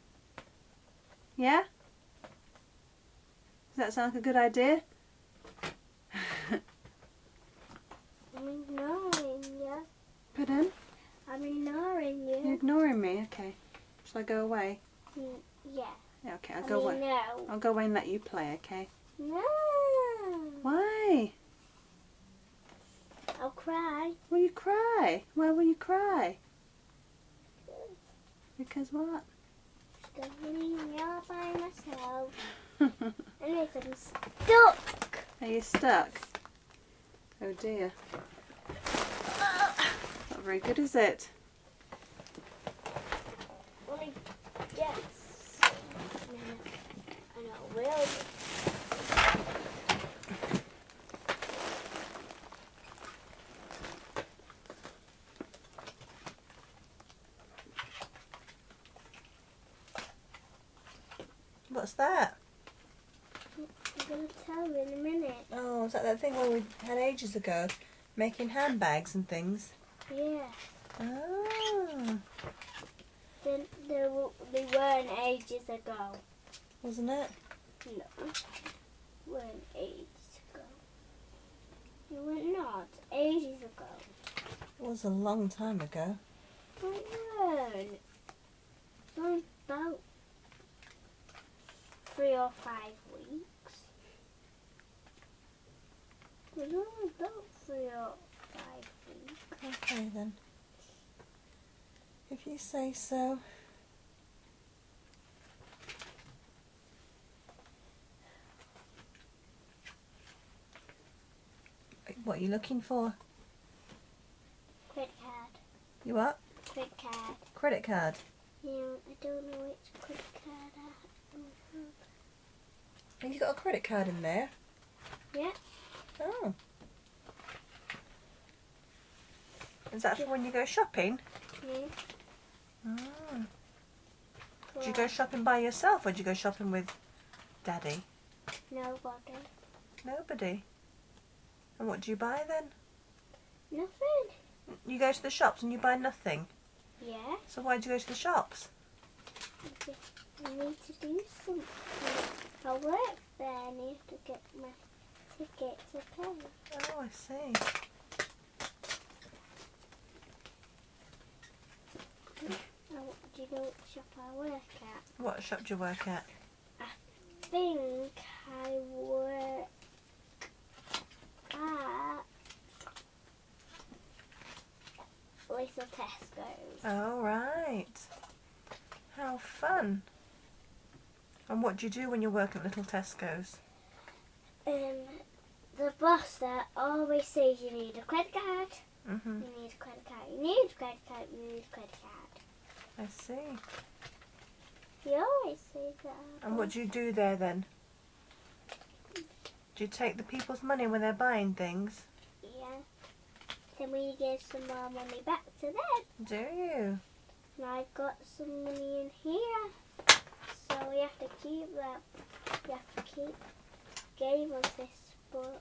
Yeah? Does that sound like a good idea? I'm ignoring you. Pardon? I'm ignoring You're you. ignoring me. Okay. Shall I go away? Mm, yeah. Yeah, okay, I'll I go mean, away. no. I'll go away and let you play, okay? No. Why? I'll cry. Will you cry? Why will you cry? Because what? Because I'm leaving you all by myself. And if I'm stuck. Are you stuck? Oh dear. Not very good, is it? Let me guess. I know, will. What's that? I'm going to tell you in a minute. Oh, is that that thing where we had ages ago? Making handbags and things? Yeah. Oh. They, they, were- they weren't ages ago. Wasn't it? No. Weren't ages ago. They were not. Ages ago. It was a long time ago. They weren't. Only about three or five weeks. It was only about three or five weeks. Okay then. If you say so. What are you looking for? Credit card. You what? Credit card. Credit card. Yeah, I don't know which credit card I have. Have you got a credit card in there? Yeah. Oh. Is that for when you go shopping? Yeah. Oh. Do you go shopping by yourself or do you go shopping with Daddy? Nobody. Nobody. And what do you buy then? Nothing. You go to the shops and you buy nothing? Yeah. So why do you go to the shops? I need to do something. I work there. I need to get my ticket to pay. Oh, I see. Oh, do you know what shop I work at? What shop do you work at? I think I work at Little Tesco's. Oh, right. How fun. And what do you do when you work at Little Tesco's? Um, the boss there always says you need a credit card. Mm-hmm. You need a credit card. You need a credit card. You need a credit card. I see. He always says that. And what do you do there then? Do you take the people's money when they're buying things? Yeah. Then we give some more money back to them. Do you? And I got some money in here. So we have to keep that. We have to keep. Gave us this book.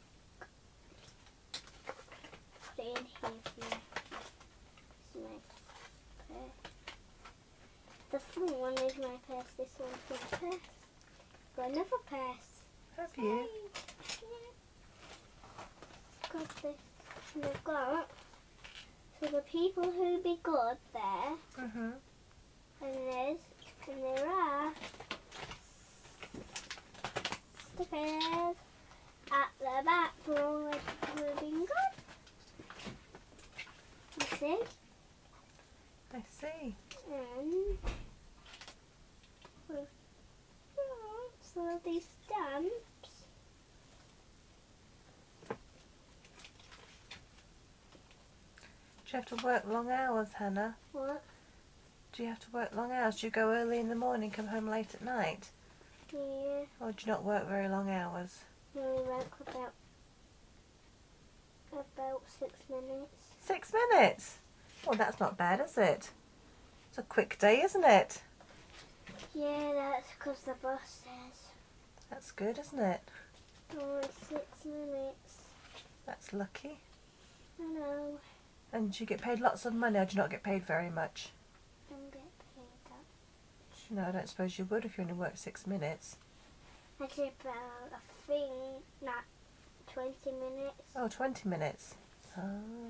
Put it in here for me. It's my purse. The front one is my purse. This one's my purse. Got another purse. Have you? Yeah. Got this. And I've got. So the people who be good there. Mm-hmm. And there's. And there are. Stickers at the back for all the people who've been good. You see? I see. And with some of these stamps. Do you have to work long hours, Hannah? What? Do you have to work long hours? Do you go early in the morning, come home late at night? Yeah. Or do you not work very long hours? We work about about six minutes. Six minutes? Well, that's not bad, is it? It's a quick day, isn't it? Yeah, that's because the boss says. That's good, isn't it? Only six minutes. That's lucky. I know. And do you get paid lots of money, or do you not get paid very much? Don't get paid that. No, I don't suppose you would if you only worked six minutes. I did about, I think, not twenty minutes. Oh, twenty minutes. Oh.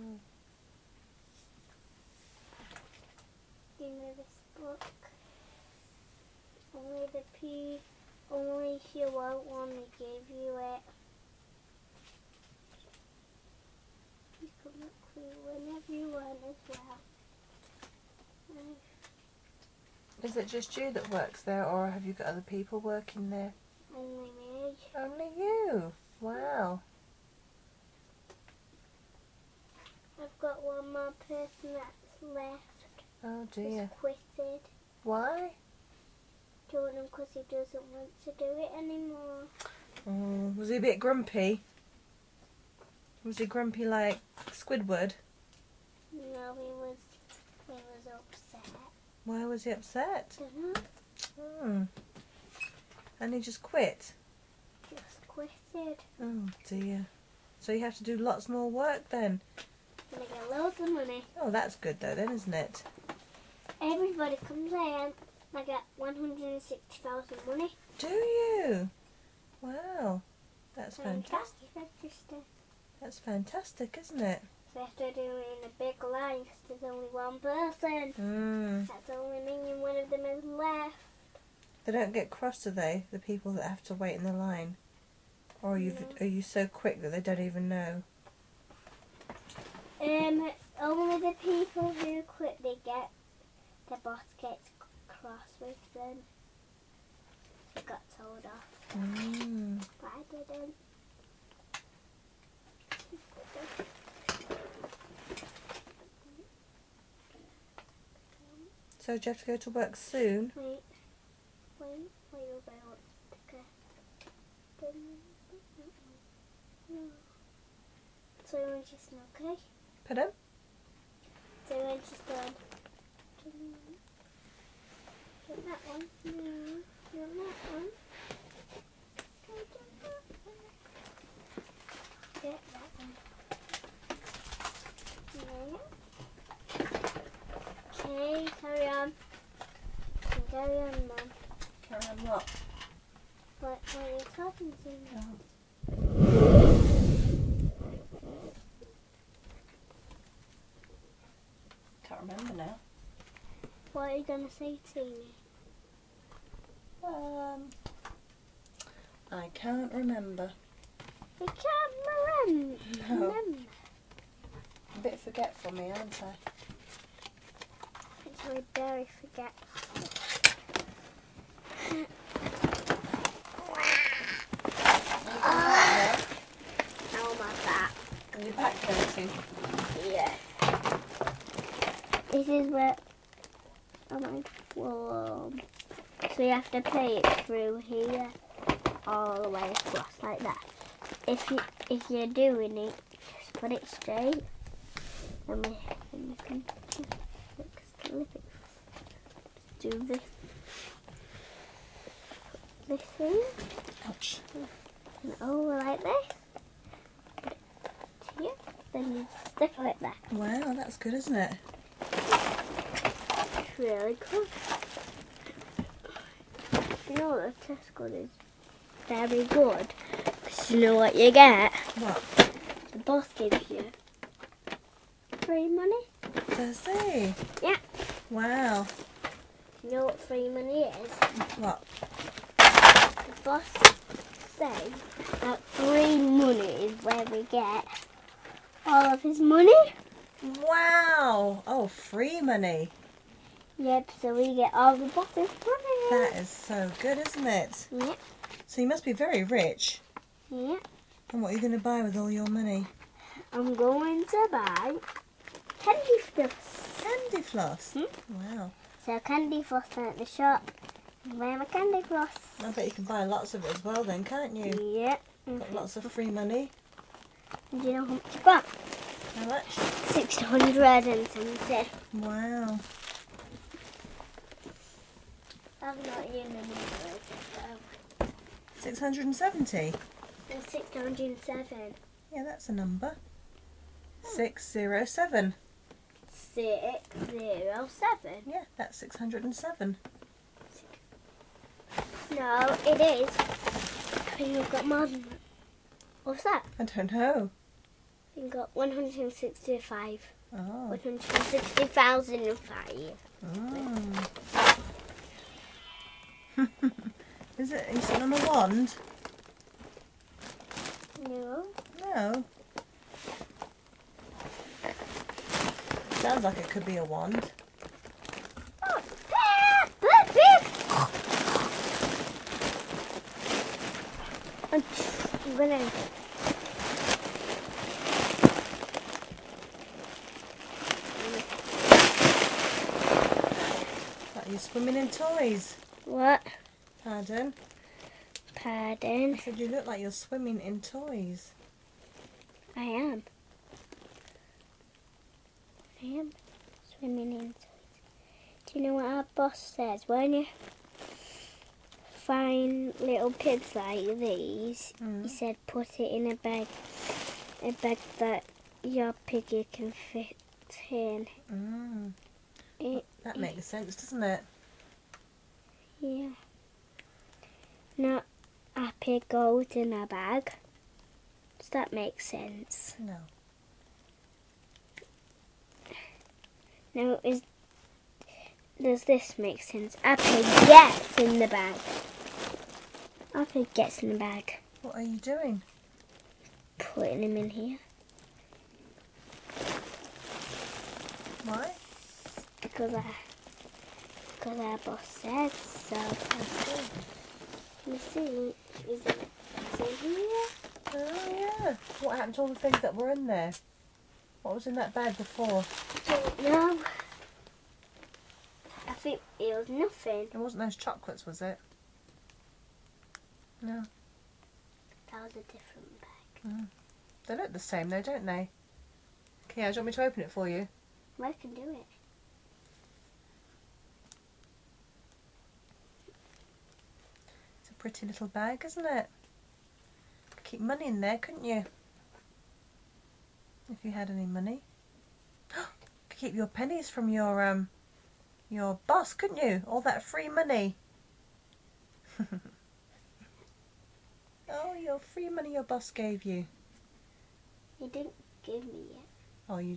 You know this book? Only the P, only if you want one, they give you it. You can look through whenever you want as well. Mm. Is it just you that works there, or have you got other people working there? Only me. Only you? Wow. I've got one more person that's left. Oh dear. He's quitted. Why? Don't know because he doesn't want to do it anymore. Oh, was he a bit grumpy? Was he grumpy like Squidward? No, he was, he was upset. Why was he upset? Dunno. Hmm. And he just quit? Just quitted. Oh dear. So you have to do lots more work then? And I get loads of money. Oh, that's good though then, isn't it? Everybody comes in. I get one hundred sixty thousand money. Do you? Wow. That's So I have fantastic. to register. That's fantastic, isn't it? So I have to do it in a big line because there's only one person. Mm. That's only meaning one of them is left. They don't get cross, do they? The people that have to wait in the line? Or are you, No. are you so quick that they don't even know? Um, only the people who quit, they get, the boss gets cross with them. I got told off. Mm. But I didn't. So do you have to go to work soon? Wait, wait, wait, wait, wait, okay. No. So you want just okay? Pardon? So you want just done. Get that one. No, not that one. Okay, get that one. get that one. Yeah. Okay, carry on. Carry on, Mum. Carry on what? What, what are you talking to me? Oh. Can't remember now. What are you going to say to me? Um, I can't remember. You can't remember. No. remember. A bit forgetful me, aren't I? It's really very forgetful. Yeah. How about that? And your back hurting. Yeah. This is where I went from. So you have to play it through here, all the way across like that. If you if you're doing it, just put it straight, and we and you can just flip it. Just do this this thing, Ouch. and over like this. Put it here, then you stick like that. Wow, that's good, isn't it? It's really cool. You know what the Tesco is very good, because you know what you get? What? The boss gives you free money. Does he? Yeah. Wow. You know what free money is? What? The boss says that free money is where we get all of his money. Wow. Oh, free money. Yep, so we get all the boss's money. That is so good, isn't it? Yep, So you must be very rich. yep. And what are you going to buy with all your money? I'm going to buy candy floss. Candy floss. Hmm? Wow. So candy floss at the shop. Buy my candy floss. I bet you can buy lots of it as well then, can't you? Yep. Got lots of free money. Do you know how much you got? How much? Six hundred and something. Wow. I'm not in the numbers, so. six hundred seventy? And six hundred seven. Yeah, that's a number. six hundred seven. Six zero seven. Yeah, that's six hundred seven. No, it is. I think you've got more than that. What's that? I don't know. You've got one hundred sixty-five. Oh. one hundred sixty thousand and five. Mm. Is it? Are you sitting on a wand? No. No. Sounds like it could be a wand. Oh, ah, look, look. I'm gonna. Like you're swimming in toys. What? Pardon? Pardon? I said you look like you're swimming in toys. I am. I am swimming in toys. Do you know what our boss says? When you find little pigs like these, Mm. he said put it in a bag, a bag that your piggy can fit in. Mm. It, That makes sense, doesn't it? yeah. Not a pig goes in a bag. Does that make sense? No. Now, is does this make sense? A pig gets in the bag. A pig gets in the bag. What are you doing? Putting him in here. Why? Because I, because our boss says so. Let me see. Is it is it here? Oh yeah. What happened to all the things that were in there? What was in that bag before? Don't know. I think it was nothing. It wasn't those chocolates, was it? No. That was a different bag. They look the same though, don't they? Okay, do you want me to open it for you? Well, I can do it. It's a pretty little bag, isn't it? Keep money in there, couldn't you? if you had any money. Could keep your pennies from your um your boss, couldn't you? All that free money. Oh, your free money your boss gave you. He didn't give me it. Oh, you.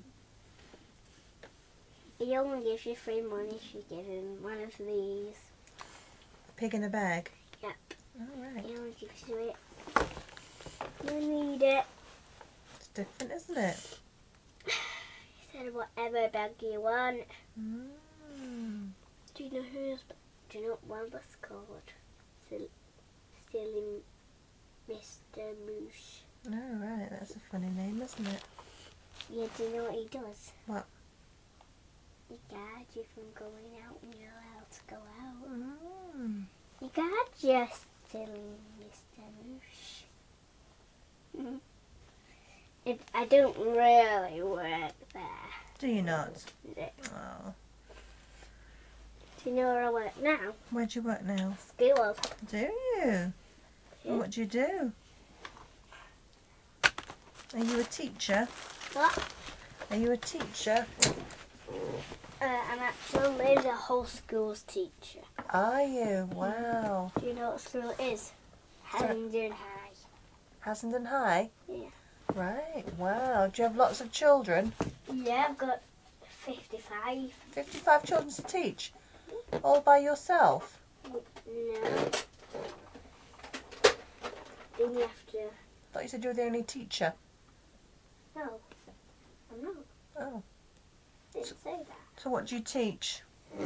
He only gives you free money if you give him one of these. Pig in a bag. Yep. All right. He only gives you it. You need it. It's different, isn't it? He said whatever bag you want. Mm. Do you know who's? Do you know what one was called? Still, Silly Mister Moosh. Oh, right. That's a funny name, isn't it? Yeah. Do you know what he does? What? He guards you from going out when you're allowed to go out. Mm. He guards you, Silly Mister Moosh. Mm. It, I don't really work there. Do you not? No. Oh. Do you know where I work now? Where do you work now? School. Do you? Yeah. Well, what do you do? Are you a teacher? What? Are you a teacher? Uh, I'm actually the whole school's teacher. Are you? Wow. Do you know what school it is? Harington High. Hassenden High? Yeah. Right. Wow. Do you have lots of children? Yeah, I've got fifty-five. fifty-five children to teach? All by yourself? No. Then you have to... I thought you said you were the only teacher. No. I'm not. Oh. I didn't say that. So what do you teach?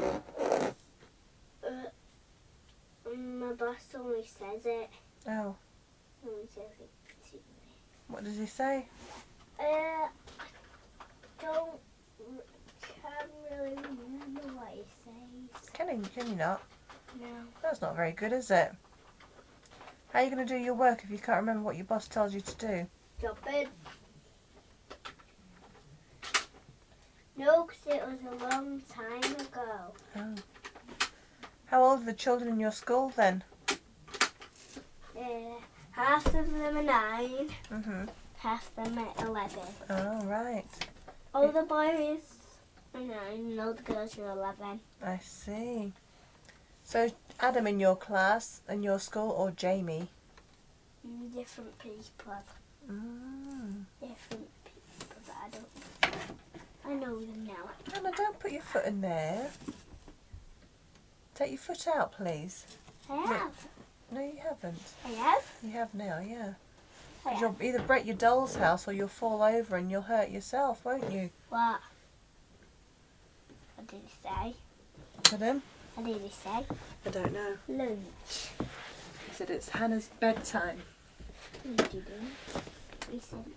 Uh, my boss only says it. Oh. Only says it to me. What does he say? Uh, I don't... can't really remember what he says. Can you, can you not? No. That's not very good, is it? How are you going to do your work if you can't remember what your boss tells you to do? Jumping. No, because it was a long time ago. Oh. How old are the children in your school then? Uh, half of them are nine, Mm-hmm. half of them are eleven. Oh, right. All the boys are nine, and all the girls are eleven. I see. So, Adam in your class, in your school, or Jamie? Mm, Different people. Mm. Different people, but I don't... I know them now. Anna, don't put your foot in there. Take your foot out, please. I have. No, you haven't. I have. You have now, yeah. I 'Cause have. you'll either break your doll's house or you'll fall over and you'll hurt yourself, won't you? What? What did he say? Pardon? What did he say? I don't know. Lunch. He said it's Hannah's bedtime. He didn't. He said